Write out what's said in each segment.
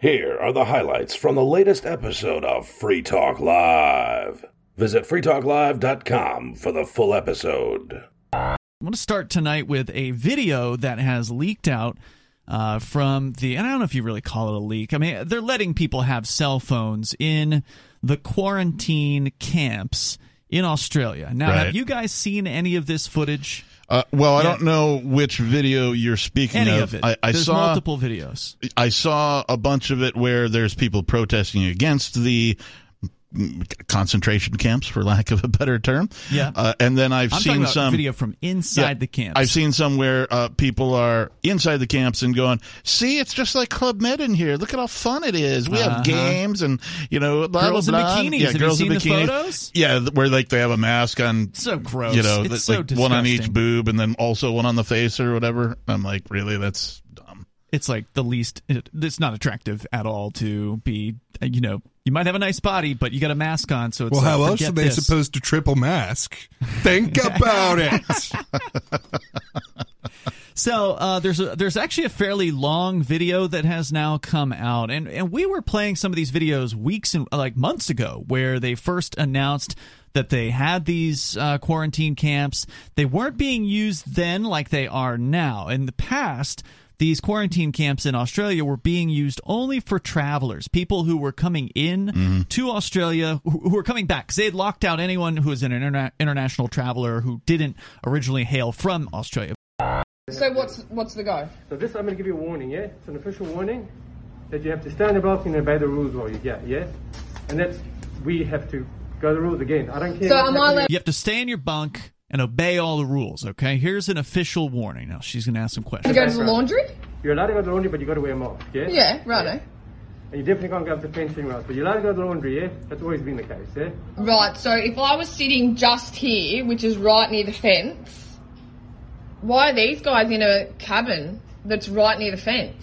Here are the highlights from the latest episode of Free Talk Live. Visit freetalklive.com for the full episode. I want to start tonight with a video that has leaked out from the, and I don't know if you really call it a leak. I mean, they're letting people have cell phones in the quarantine camps in Australia. Now, Have you guys seen any of this footage? Well, I don't know which video you're speaking Any of. it. I There's saw multiple videos. I saw a bunch of it where there's people protesting against the concentration camps, for lack of a better term. Yeah. And then I'm talking seen about some video from inside the camps. I've seen some where people are inside the camps and going, "See, it's just like Club Med in here. Look at how fun it is. We have games and blah, girls blah, blah." in bikinis. Yeah, have girls you seen in bikinis. The photos? Yeah, where they have a mask on. So gross. It's so like disgusting. one on each boob and then also one on the face or whatever. I'm like, really? That's dumb. It's like the least. It's not attractive at all to be. You might have a nice body, but you got a mask on, so it's how else are they supposed to triple mask? Think about it. So there's actually a fairly long video that has now come out, and we were playing some of these videos weeks and months ago, where they first announced that they had these quarantine camps. They weren't being used then like they are now. In the past, these quarantine camps in Australia were being used only for travelers, people who were coming in to Australia, who were coming back, because they had locked out anyone who was an international traveler who didn't originally hail from Australia. So what's the go? So this, I'm going to give you a warning, yeah? It's an official warning that you have to stand above and obey the rules while you get, yeah? And we have to go the rules again. I don't care. So am I allowed? You have to stay in your bunk and obey all the rules, okay? Here's an official warning. Now, she's going to ask some questions. To go to the laundry? You're allowed to go to the laundry, but you got to wear a mask, yeah? Yeah, righto. Yeah. And you definitely can't go up to fencing routes, but you're allowed to go to the laundry, yeah? That's always been the case, yeah? Right, so if I was sitting just here, which is right near the fence, why are these guys in a cabin that's right near the fence?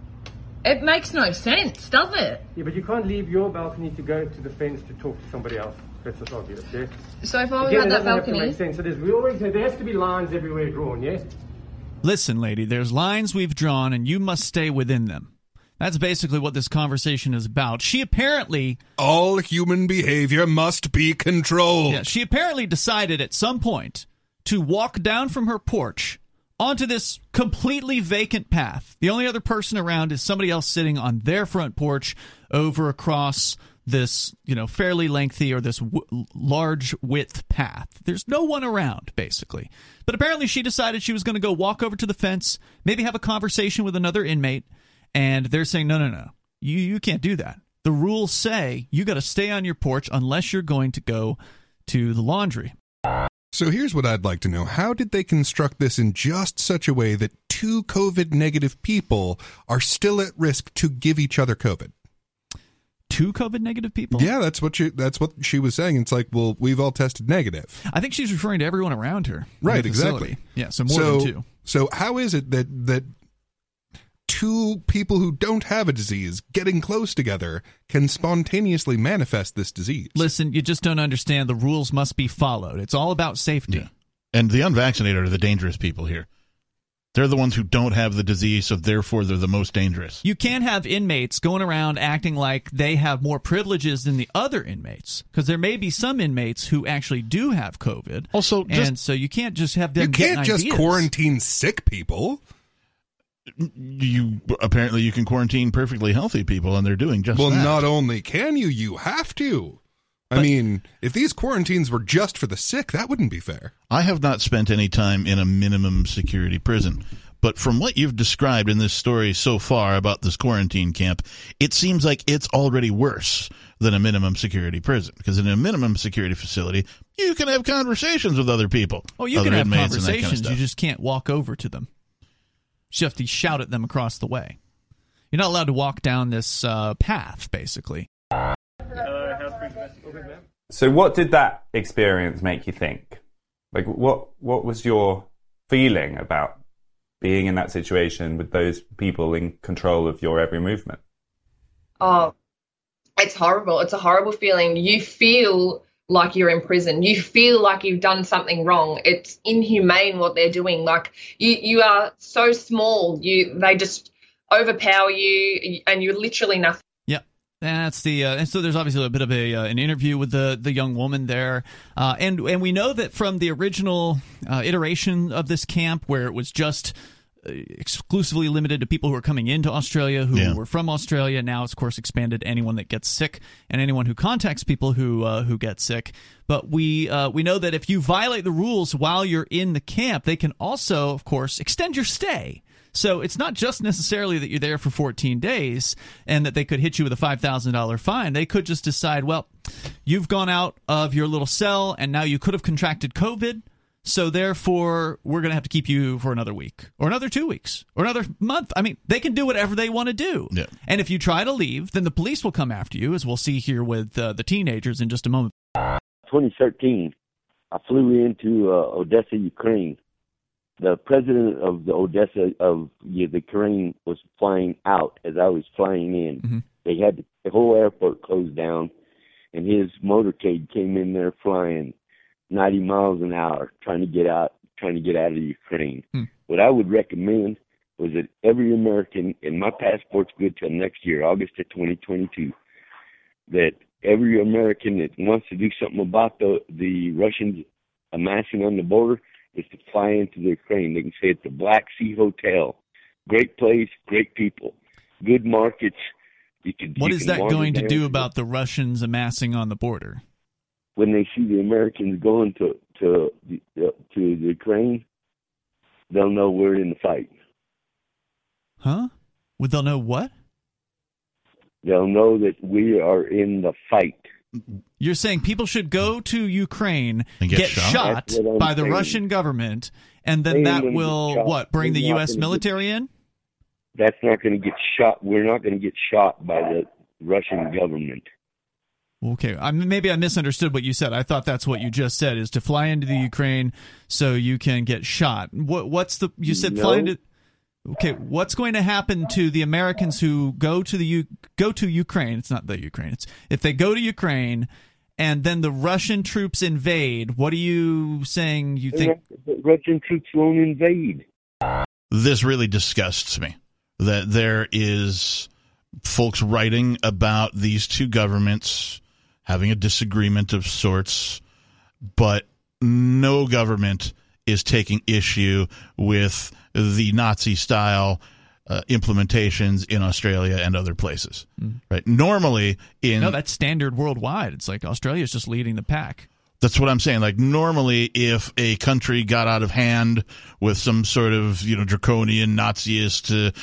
It makes no sense, does it? Yeah, but you can't leave your balcony to go to the fence to talk to somebody else. That's just obvious, yeah? So if I was Again, at that it doesn't have to balcony... make sense. So there has to be lines everywhere drawn, yeah? Listen, lady, there's lines we've drawn, and you must stay within them. That's basically what this conversation is about. She apparently... All human behavior must be controlled. Yeah, she apparently decided at some point to walk down from her porch onto this completely vacant path. The only other person around is somebody else sitting on their front porch over across this, fairly lengthy or this large width path. There's no one around, basically. But apparently she decided she was going to go walk over to the fence, maybe have a conversation with another inmate, and they're saying, no. You can't do that. The rules say you got to stay on your porch unless you're going to go to the laundry. So here's what I'd like to know. How did they construct this in just such a way that two COVID-negative people are still at risk to give each other COVID? Two COVID-negative people? Yeah, that's what she was saying. It's like, well, we've all tested negative. I think she's referring to everyone around her. Right, exactly. Yeah, so more than two. So how is it that two people who don't have a disease getting close together can spontaneously manifest this disease? Listen, you just don't understand. The rules must be followed. It's all about safety. Yeah. And the unvaccinated are the dangerous people here. They're the ones who don't have the disease, so therefore they're the most dangerous. You can't have inmates going around acting like they have more privileges than the other inmates, because there may be some inmates who actually do have COVID. Also, so you can't just have them. You can't just quarantine sick people. You can quarantine perfectly healthy people, and they're doing just that. Well, not only can you have to. I mean, if these quarantines were just for the sick, that wouldn't be fair. I have not spent any time in a minimum security prison, but from what you've described in this story so far about this quarantine camp, it seems like it's already worse than a minimum security prison, because in a minimum security facility, you can have conversations with other people. Oh, you can have conversations. You just can't walk over to them. You have to shout at them across the way. You're not allowed to walk down this path, basically. So what did that experience make you think? Like, what was your feeling about being in that situation with those people in control of your every movement? Oh, it's horrible. It's a horrible feeling. You feel like you're in prison. You feel like you've done something wrong. It's inhumane what they're doing. Like, you are so small. They just overpower you, and you're literally nothing. That's the and so there's obviously a bit of an interview with the young woman there, and we know that from the original iteration of this camp, where it was just exclusively limited to people who are coming into Australia who were from Australia. Now it's of course expanded to anyone that gets sick and anyone who contacts people who get sick. But we know that if you violate the rules while you're in the camp, they can also, of course, extend your stay. So it's not just necessarily that you're there for 14 days and that they could hit you with a $5,000 fine. They could just decide, well, you've gone out of your little cell and now you could have contracted COVID. So therefore, we're going to have to keep you for another week or another 2 weeks or another month. I mean, they can do whatever they want to do. Yeah. And if you try to leave, then the police will come after you, as we'll see here with the teenagers in just a moment. 2013, I flew into Odessa, Ukraine. The president of the Odessa of the Ukraine was flying out as I was flying in. Mm-hmm. They had the whole airport closed down, and his motorcade came in there flying 90 miles an hour, trying to get out of Ukraine. What I would recommend was that every American, and my passport's good till next year, August of 2022, that every American that wants to do something about the Russians amassing on the border is to fly into the Ukraine. They can stay at the Black Sea Hotel. Great place, great people, good markets. What is that going to do about the Russians amassing on the border? When they see the Americans going to the Ukraine, they'll know we're in the fight. Huh? Well, they'll know what? They'll know that we are in the fight. You're saying people should go to Ukraine, get shot by the Russian government, and then that will, bring the U.S. military in? That's not going to get shot. We're not going to get shot by the Russian government. Okay, maybe I misunderstood what you said. I thought that's what you just said, is to fly into the Ukraine so you can get shot. You said fly into... Okay, what's going to happen to the Americans who go to Ukraine? It's not the Ukraine. It's if they go to Ukraine and then the Russian troops invade. What are you saying? You think the Russian troops won't invade? This really disgusts me. That there is folks writing about these two governments having a disagreement of sorts, but no government is taking issue with the Nazi-style implementations in Australia and other places. Right? Normally, that's standard worldwide. It's like Australia's just leading the pack. That's what I'm saying. Like, normally, if a country got out of hand with some sort of, draconian Naziist,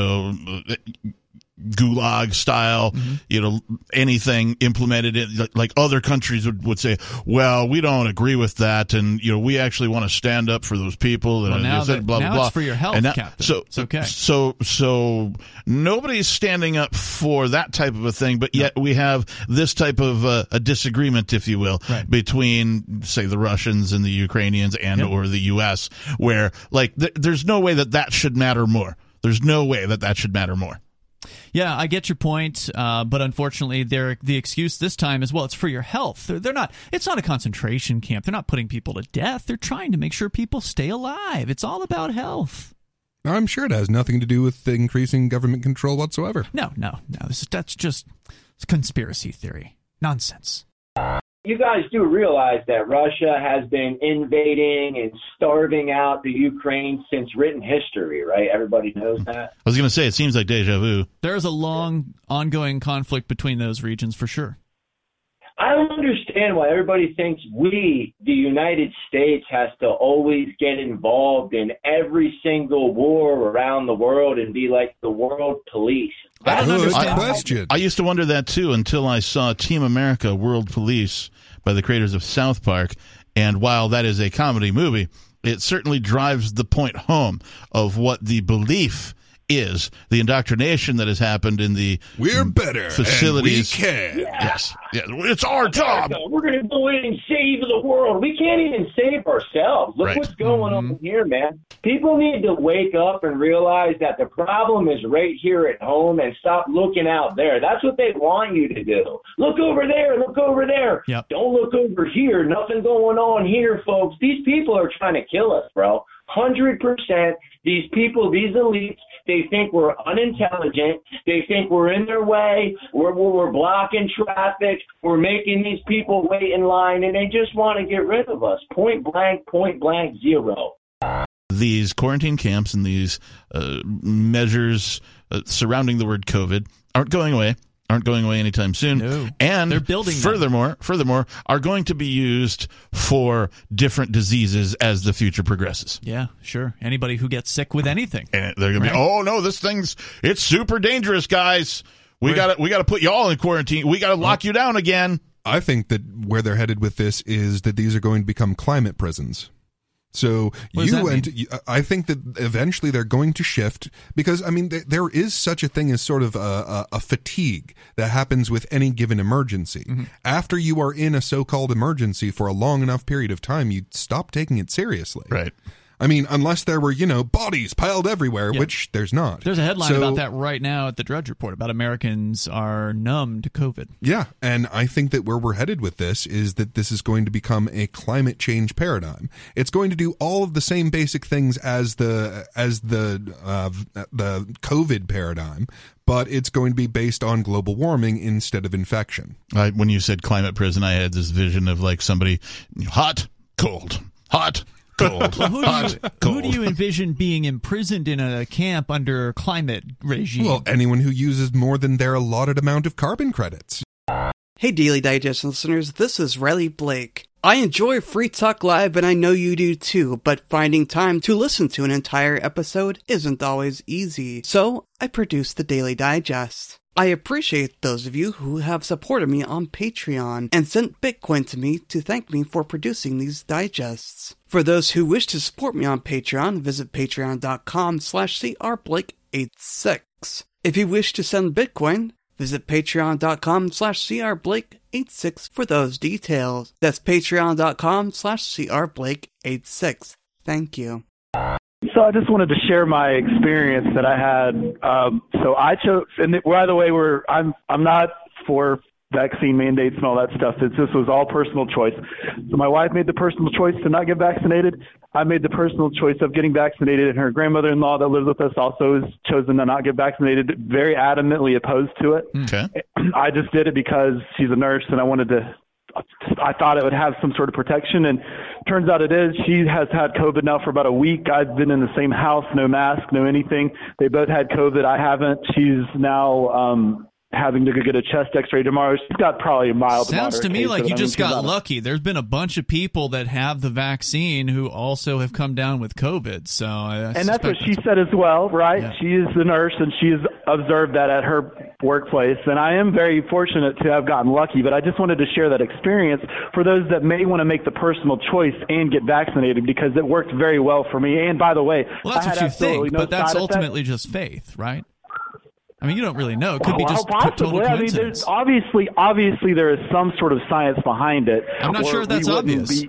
Gulag style, anything implemented, like other countries would say, well, we don't agree with that, and we actually want to stand up for those people. And now it's for your health, Captain. So it's okay. So nobody's standing up for that type of a thing, but yet we have this type of a disagreement, if you will, between, say, the Russians and the Ukrainians and or the U.S., where there's no way that should matter more. There's no way that should matter more. Yeah, I get your point, but unfortunately, the excuse this time is, well, it's for your health. They're not. It's not a concentration camp. They're not putting people to death. They're trying to make sure people stay alive. It's all about health. I'm sure it has nothing to do with increasing government control whatsoever. No. That's just conspiracy theory. Nonsense. You guys do realize that Russia has been invading and starving out the Ukraine since written history, right? Everybody knows that. I was going to say, it seems like deja vu. There's a long, ongoing conflict between those regions for sure. I don't understand why everybody thinks we, the United States, has to always get involved in every single war around the world and be like the world police. I don't understand. Question. I used to wonder that too until I saw Team America World Police by the creators of South Park. And while that is a comedy movie, it certainly drives the point home of what the belief is, the indoctrination that has happened in the we're better facilities. And we can. Yes. It's our job. We're going to go in and save the world. We can't even save ourselves. Look what's going on here, man. People need to wake up and realize that the problem is right here at home and stop looking out there. That's what they want you to do. Look over there. Look over there. Yep. Don't look over here. Nothing going on here, folks. These people are trying to kill us, bro. 100%. These people, these elites, they think we're unintelligent. They think we're in their way. We're blocking traffic. We're making these people wait in line, and they just want to get rid of us. Point blank, zero. These quarantine camps and these measures surrounding the word COVID aren't going away anytime soon. No, and they're building furthermore, are going to be used for different diseases as the future progresses. Yeah, sure. Anybody who gets sick with anything. And they're going to be, oh no, it's super dangerous, guys. We got to put you all in quarantine. We got to lock you down again. I think that where they're headed with this is that these are going to become climate prisons. So I think that eventually they're going to shift because, I mean, there is such a thing as sort of a fatigue that happens with any given emergency. Mm-hmm. After you are in a so-called emergency for a long enough period of time, you stop taking it seriously. Right. I mean, unless there were, bodies piled everywhere, which there's not. There's a headline about that right now at the Drudge Report about Americans are numb to COVID. Yeah, and I think that where we're headed with this is that this is going to become a climate change paradigm. It's going to do all of the same basic things as the COVID paradigm, but it's going to be based on global warming instead of infection. When you said climate prison, I had this vision of like somebody hot, cold, hot, cold. Well, who do you envision being imprisoned in a camp under climate regime? Well, anyone who uses more than their allotted amount of carbon credits. Hey, Daily Digest listeners, this is Riley Blake. I enjoy Free Talk Live, and I know you do too, but finding time to listen to an entire episode isn't always easy. So, I produce the Daily Digest. I appreciate those of you who have supported me on Patreon and sent Bitcoin to me to thank me for producing these digests. For those who wish to support me on Patreon, visit patreon.com/crblake86. If you wish to send Bitcoin, visit patreon.com/crblake86 for those details. That's patreon.com/crblake86. Thank you. So I just wanted to share my experience that I had. So I chose, and by the way, I'm not for vaccine mandates and all that stuff. This was all personal choice. So my wife made the personal choice to not get vaccinated. I made the personal choice of getting vaccinated, and her grandmother-in-law that lives with us also has chosen to not get vaccinated, very adamantly opposed to it. Okay. I just did it because she's a nurse, and I thought it would have some sort of protection, and turns out it is. She has had COVID now for about a week. I've been in the same house, no mask, no anything. They both had COVID. I haven't. She's now having to go get a chest x-ray tomorrow. She's got probably a mild to Sounds to me case, like you just got lucky. There's been a bunch of people that have the vaccine who also have come down with COVID. So and that's what she said as well, right? Yeah. She is the nurse, and she's observed that at her workplace. And I am very fortunate to have gotten lucky, but I just wanted to share that experience for those that may want to make the personal choice and get vaccinated, because it worked very well for me. And by the way, well, that's what you think, but that's ultimately just faith, right? I mean, you don't really know. It could be just total coincidence. Obviously, there is some sort of science behind it. I'm not sure that's obvious.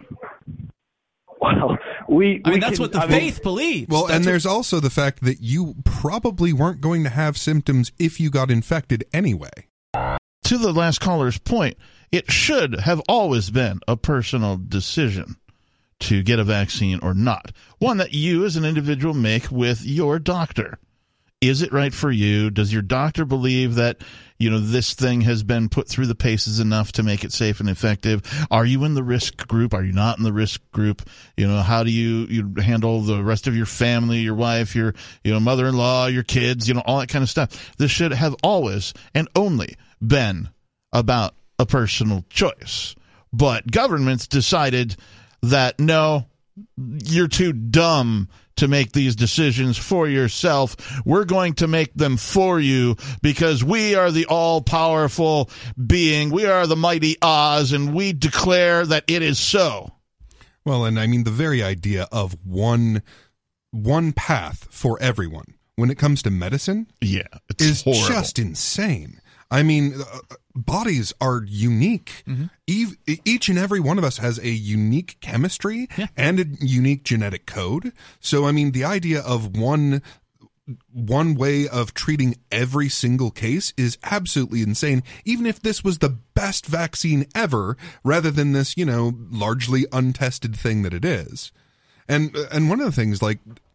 That's what the faith believes. Well, and there's also the fact that you probably weren't going to have symptoms if you got infected anyway. To the last caller's point, it should have always been a personal decision to get a vaccine or not. One that you as an individual make with your doctor. Is it right for you? Does your doctor believe that, this thing has been put through the paces enough to make it safe and effective? Are you in the risk group? Are you not in the risk group? How do you handle the rest of your family, your wife, your, mother-in-law, your kids, all that kind of stuff? This should have always and only been about a personal choice. But governments decided that, no, you're too dumb to make these decisions for yourself. We're going to make them for you because we are the all-powerful being. We are the mighty Oz, and we declare that it is so. Well, and I mean, the very idea of one path for everyone when it comes to medicine is horrible. Just insane. I mean, bodies are unique. Mm-hmm. Each and every one of us has a unique chemistry and a unique genetic code. So, I mean, the idea of one way of treating every single case is absolutely insane, even if this was the best vaccine ever, rather than this, largely untested thing that it is. And one of the things, like,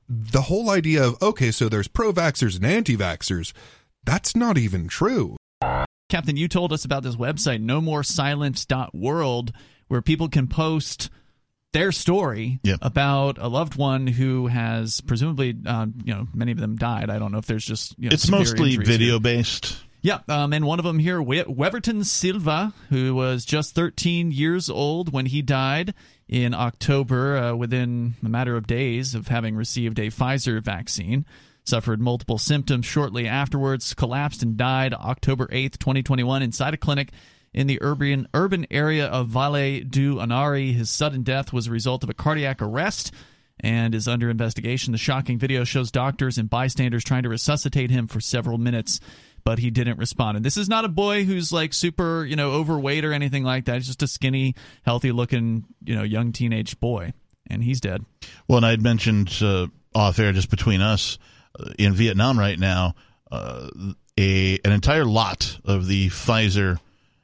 the whole idea of, okay, so there's pro-vaxxers and anti-vaxxers, that's not even true. Captain, you told us about this website, nomoresilence.world, where people can post their story about a loved one who has presumably, many of them died. I don't know if there's just it's mostly video based. Yeah, and one of them here, Weverton Silva, who was just 13 years old when he died in October, within a matter of days of having received a Pfizer vaccine. Suffered multiple symptoms shortly afterwards, collapsed and died October 8th, 2021, inside a clinic in the urban area of Valle do Anari. His sudden death was a result of a cardiac arrest and is under investigation. The shocking video shows doctors and bystanders trying to resuscitate him for several minutes, but he didn't respond. And this is not a boy who's like super, overweight or anything like that. He's just a skinny, healthy-looking, young teenage boy, and he's dead. Well, and I had mentioned off air, just between us, in Vietnam right now, an entire lot of the Pfizer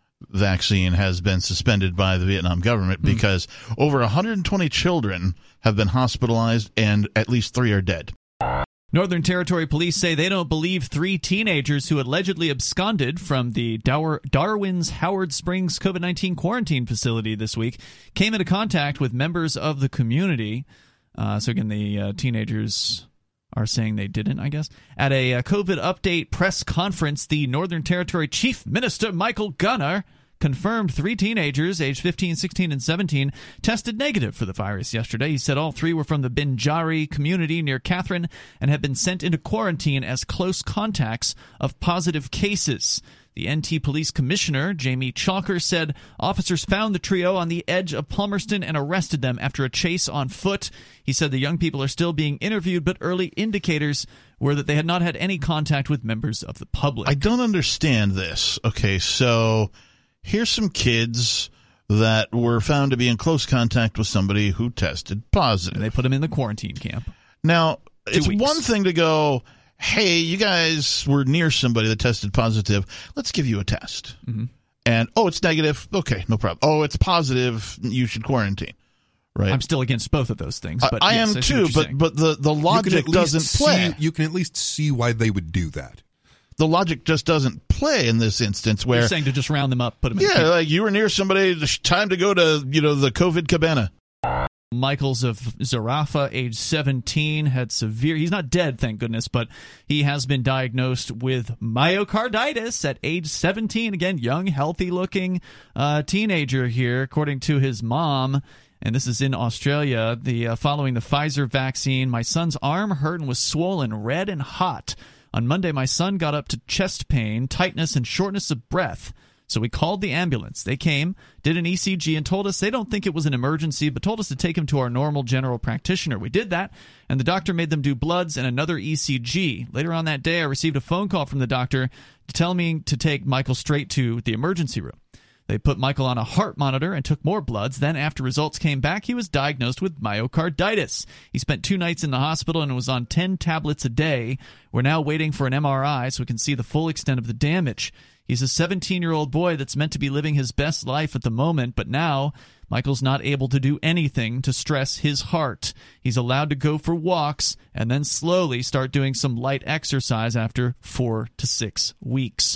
vaccine has been suspended by the Vietnam government because over 120 children have been hospitalized and at least 3 are dead. Northern Territory police say they don't believe 3 teenagers who allegedly absconded from the Darwin's Howard Springs COVID-19 quarantine facility this week came into contact with members of the community. So again, the teenagers are saying they didn't, I guess. At a COVID update press conference, the Northern Territory Chief Minister Michael Gunnar confirmed 3 teenagers, aged 15, 16, and 17, tested negative for the virus yesterday. He said all 3 were from the Binjari community near Catherine and have been sent into quarantine as close contacts of positive cases. The NT Police Commissioner, Jamie Chalker, said officers found the trio on the edge of Palmerston and arrested them after a chase on foot. He said the young people are still being interviewed, but early indicators were that they had not had any contact with members of the public. I don't understand this. Okay, so here's some kids that were found to be in close contact with somebody who tested positive. And they put them in the quarantine camp. Now, it's one thing to go, hey, you guys were near somebody that tested positive. Let's give you a test. Mm-hmm. And, it's negative. Okay, no problem. Oh, it's positive. You should quarantine. Right. I'm still against both of those things. But I am too, but the logic doesn't play. You can at least see why they would do that. The logic just doesn't play in this instance where... You're saying to just round them up, put them in the camp. like you were near somebody, time to go to, the COVID cabana. Michaels of Zarafa, age 17, had severe... He's not dead, thank goodness, but he has been diagnosed with myocarditis at age 17. Again, young, healthy-looking teenager here, according to his mom. And this is in Australia. Following the Pfizer vaccine, my son's arm hurt and was swollen, red and hot. On Monday, my son got up to chest pain, tightness, and shortness of breath. So we called the ambulance. They came, did an ECG, and told us they don't think it was an emergency, but told us to take him to our normal general practitioner. We did that, and the doctor made them do bloods and another ECG. Later on that day, I received a phone call from the doctor to tell me to take Michael straight to the emergency room. They put Michael on a heart monitor and took more bloods. Then, after results came back, he was diagnosed with myocarditis. He spent 2 nights in the hospital and was on 10 tablets a day. We're now waiting for an MRI so we can see the full extent of the damage. He's a 17-year-old boy that's meant to be living his best life at the moment, but now Michael's not able to do anything to stress his heart. He's allowed to go for walks and then slowly start doing some light exercise after 4 to 6 weeks.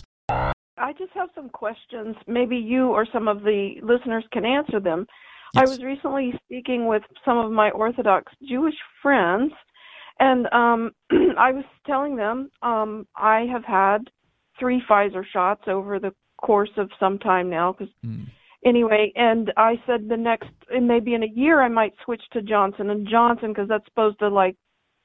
I just have some questions. Maybe you or some of the listeners can answer them. Yes. I was recently speaking with some of my Orthodox Jewish friends, and I was telling them I have had 3 Pfizer shots over the course of some time now. Anyway, and I said maybe in a year I might switch to Johnson & Johnson because that's supposed to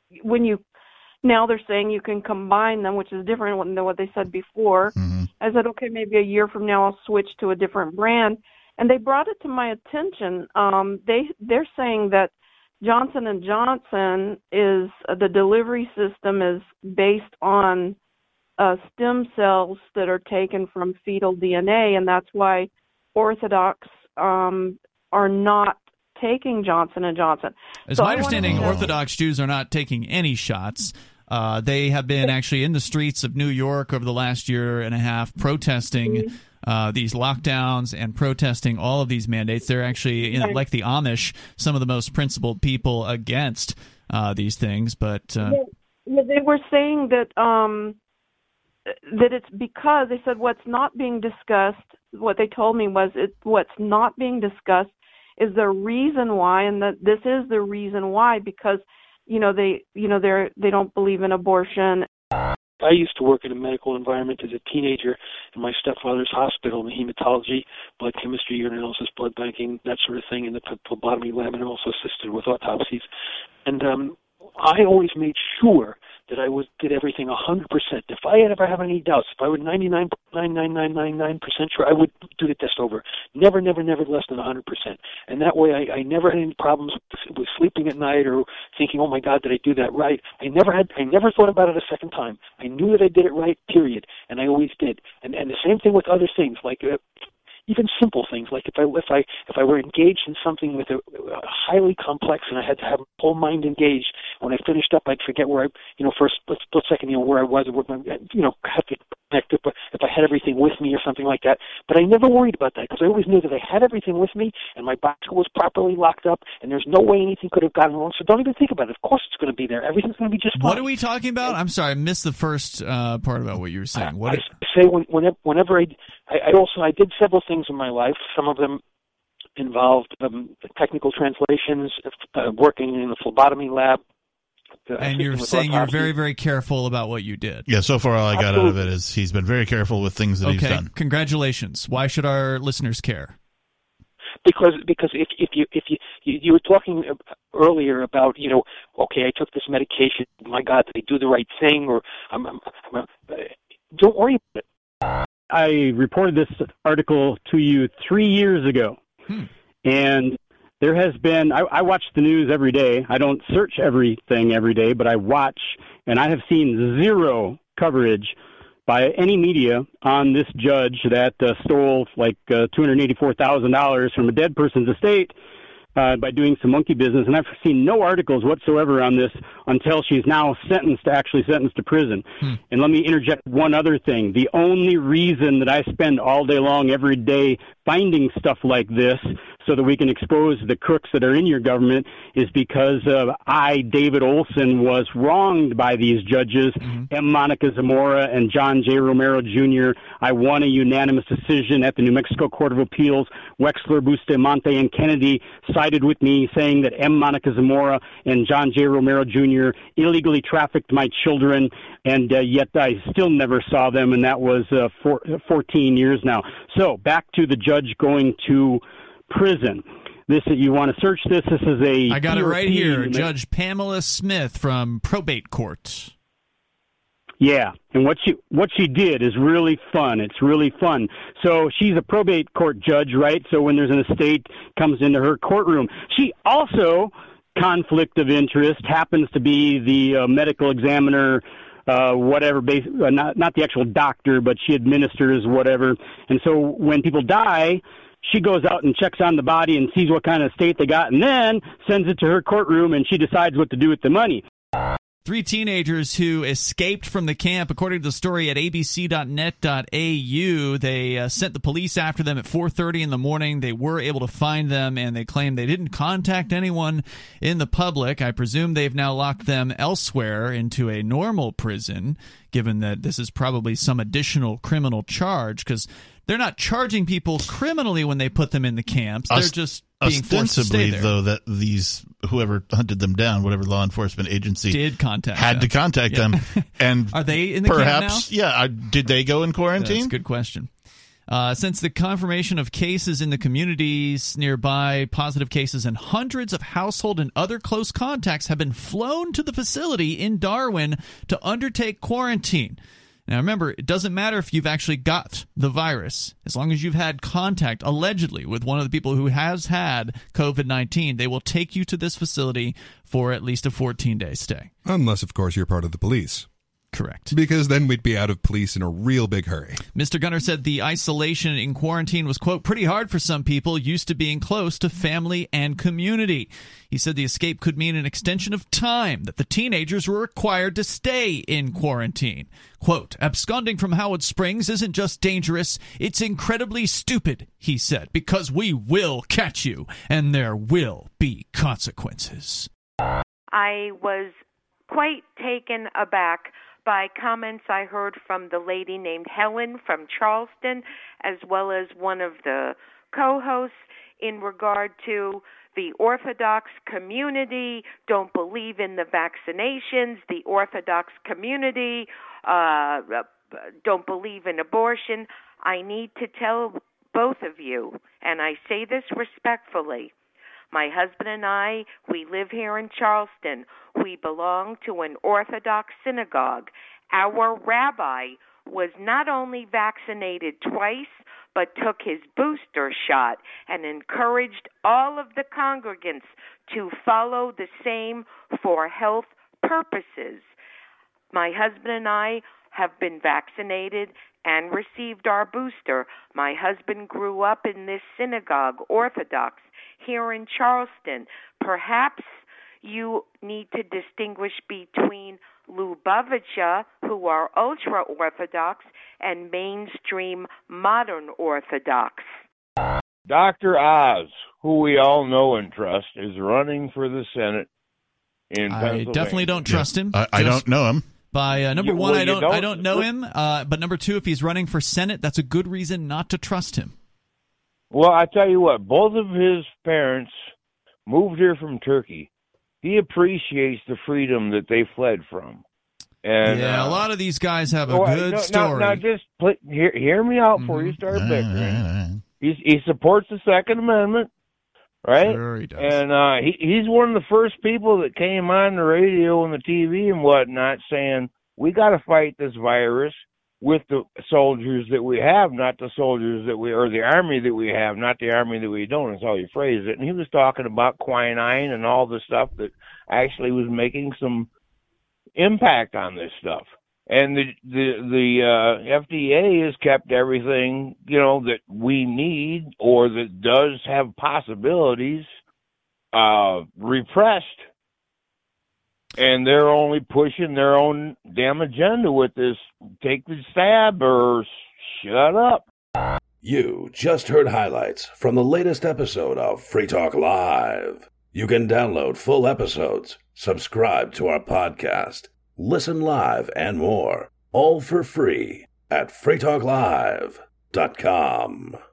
now they're saying you can combine them, which is different than what they said before. Mm-hmm. I said, okay, maybe a year from now I'll switch to a different brand. And they brought it to my attention. They're saying that Johnson & Johnson is the delivery system is based on stem cells that are taken from fetal DNA, and that's why Orthodox are not taking Johnson & Johnson. As my understanding, Orthodox Jews are not taking any shots. They have been actually in the streets of New York over the last year and a half protesting these lockdowns and protesting all of these mandates. They're actually, like the Amish, some of the most principled people against these things, but they were saying that that it's because they said what's not being discussed. What they told me was what's not being discussed is the reason why, and that this is the reason why, because they don't believe in abortion. I used to work in a medical environment as a teenager in my stepfather's hospital in hematology, blood chemistry, urinalysis, blood banking, that sort of thing, in the phlebotomy lab, and also assisted with autopsies. And I always made sure that I did everything 100%. If I ever have any doubts, if I were 99.99999% sure, I would do the test over. Never less than 100%. And that way I never had any problems with sleeping at night or thinking, oh my God, did I do that right? I never thought about it a second time. I knew that I did it right, period. And I always did. And the same thing with other things, like even simple things, like if I were engaged in something with a highly complex and I had to have my whole mind engaged, when I finished up, I'd forget where for a split second, where I was, have to connect it, if I had everything with me or something like that. But I never worried about that because I always knew that I had everything with me and my box was properly locked up and there's no way anything could have gotten wrong. So don't even think about it. Of course it's going to be there. Everything's going to be just fine. What are we talking about? I'm sorry, I missed the first part about what you were saying. I say whenever I did several things in my life. Some of them involved technical translations, working in the phlebotomy lab. And you're saying you're very, very careful about what you did. Yeah, so far all I got out of it is he's been very careful with things that he's done. Congratulations. Why should our listeners care? Because if you were talking earlier about, okay, I took this medication, my God, did I do the right thing? Or don't worry about it. I reported this article to you 3 years ago, and there has been, I watch the news every day. I don't search everything every day, but I watch, and I have seen zero coverage by any media on this judge that stole like $284,000 from a dead person's estate by doing some monkey business. And I've seen no articles whatsoever on this until she's now actually sentenced to prison. And let me interject one other thing. The only reason that I spend all day long every day finding stuff like this so that we can expose the crooks that are in your government is because David Olson, was wronged by these judges, M. Monica Zamora and John J. Romero Jr. I won a unanimous decision at the New Mexico Court of Appeals. Wexler, Bustamante, and Kennedy sided with me, saying that M. Monica Zamora and John J. Romero Jr. illegally trafficked my children, and yet I still never saw them, and that was 14 years now. So back to the judge going to prison. You want to search this? This is a... I got it right here. Judge Pamela Smith from Probate Court. Yeah, and what she did is really fun. It's really fun. So she's a probate court judge, right? So when there's an estate comes into her courtroom, she also, conflict of interest, happens to be the medical examiner, whatever, not the actual doctor, but she administers whatever. And so when people die, she goes out and checks on the body and sees what kind of estate they got, and then sends it to her courtroom, and she decides what to do with the money. 3 teenagers who escaped from the camp, according to the story at abc.net.au. They sent the police after them at 4:30 in the morning. They were able to find them, and they claim they didn't contact anyone in the public. I presume they've now locked them elsewhere into a normal prison, given that this is probably some additional criminal charge, because they're not charging people criminally when they put them in the camps. They're just being forced to stay there. Though, that whoever hunted them down, whatever law enforcement agency had to contact them. And are they in the camp now? Perhaps, yeah. Did they go in quarantine? That's a good question. Since the confirmation of cases in the communities nearby, positive cases and hundreds of household and other close contacts have been flown to the facility in Darwin to undertake quarantine. Now, remember, it doesn't matter if you've actually got the virus. As long as you've had contact, allegedly, with one of the people who has had COVID-19, they will take you to this facility for at least a 14-day stay. Unless, of course, you're part of the police. Correct. Because then we'd be out of police in a real big hurry. Mr. Gunner said the isolation in quarantine was, quote, pretty hard for some people used to being close to family and community. He said the escape could mean an extension of time that the teenagers were required to stay in quarantine. Quote, absconding from Howard Springs isn't just dangerous, it's incredibly stupid, he said, because we will catch you and there will be consequences. I was quite taken aback by comments I heard from the lady named Helen from Charleston, as well as one of the co-hosts, in regard to the Orthodox community don't believe in the vaccinations, the Orthodox community don't believe in abortion. I need to tell both of you, and I say this respectfully, my husband and I, we live here in Charleston. We belong to an Orthodox synagogue. Our rabbi was not only vaccinated twice, but took his booster shot and encouraged all of the congregants to follow the same for health purposes. My husband and I have been vaccinated and received our booster. My husband grew up in this synagogue, Orthodox, here in Charleston. Perhaps you need to distinguish between Lubavitcher, who are ultra-Orthodox, and mainstream modern Orthodox. Dr. Oz, who we all know and trust, is running for the Senate in Pennsylvania. I definitely don't trust him. I don't know him. By number one, I don't know him. But number two, if he's running for Senate, that's a good reason not to trust him. Well, I tell you what, both of his parents moved here from Turkey. He appreciates the freedom that they fled from. And, yeah, a lot of these guys have a good story. Now just hear me out before you start bickering. He supports the Second Amendment, right? Sure he does. And he's one of the first people that came on the radio and the TV and whatnot saying, we got to fight this virus with the soldiers that we have, not the soldiers that we, or the army that we have, not the army that we don't, is how he phrased it. And he was talking about quinine and all the stuff that actually was making some impact on this stuff. And the FDA has kept everything, that we need or that does have possibilities repressed. And they're only pushing their own damn agenda with this, take the stab or shut up. You just heard highlights from the latest episode of Free Talk Live. You can download full episodes, subscribe to our podcast, listen live, and more, all for free at freetalklive.com.